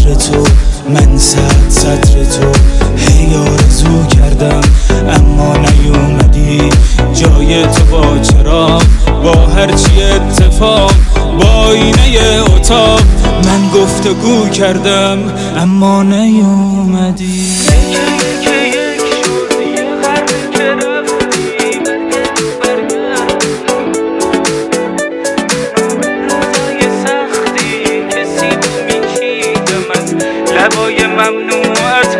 عطر تو، من سطر تو هی آرزو کردم اما نیومدی. جای تو با چراغ، با هرچی اتفاق، با آینه اتاق من گفتگو کردم اما نیومدی. لبای ممنوعت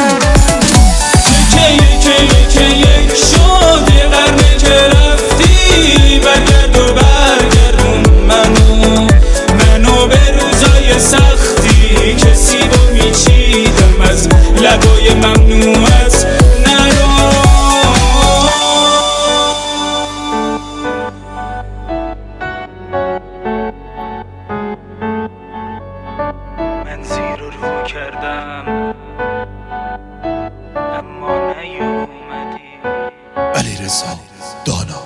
یک شد یه قرنه که رفتی، برگرد و برگردون منو به روزای سختی که سیب و میچیدم از لبای ممنوعت نرو. من زیر و رو کردم اما نیومدی. علیرضا دانا.